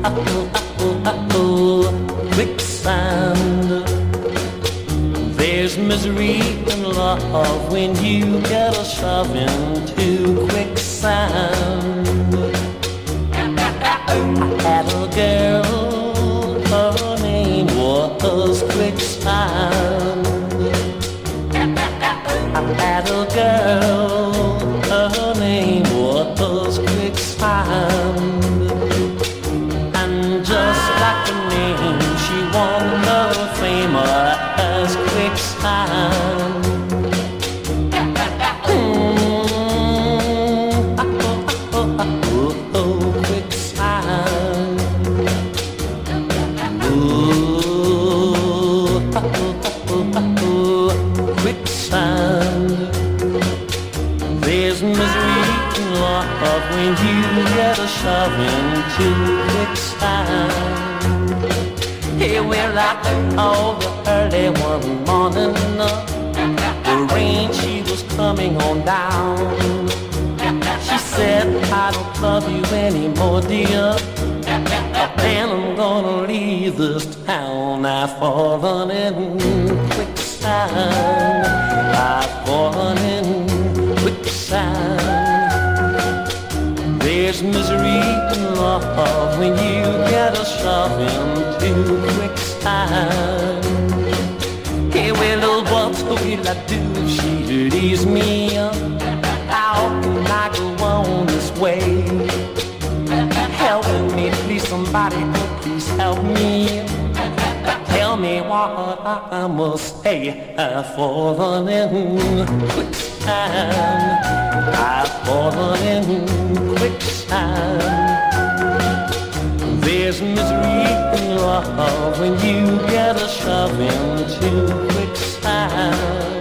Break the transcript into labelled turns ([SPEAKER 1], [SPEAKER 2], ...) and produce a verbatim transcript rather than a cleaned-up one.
[SPEAKER 1] quicksand. There's misery in love when you get a shove into quicksand. I had a girl, her name was Quicksand. I had a girl, her name was Quicksand. And just like the name, she won the fame as Quicksand. Mm, oh, oh, oh, oh, oh, Quicksand. Ooh, oh, oh, oh, oh, Quicksand. There's misery in love when you get a shove into quicksand. Hey, well, I called her early one morning. The rain, she was coming on down. She said, I don't love you anymore, dear, and I'm gonna leave this town. I've fallen in quicksand. I've fallen in quicksand. There's misery in love when you get a shove into quicksand. Hey, well, what will I do if she leaves me? How can I go on this way? Help me, please, somebody, please help me. Tell me what I must say. I've fallen in quicksand. I've fallen in quicksand. There's misery in love when you get a shove into quicksand.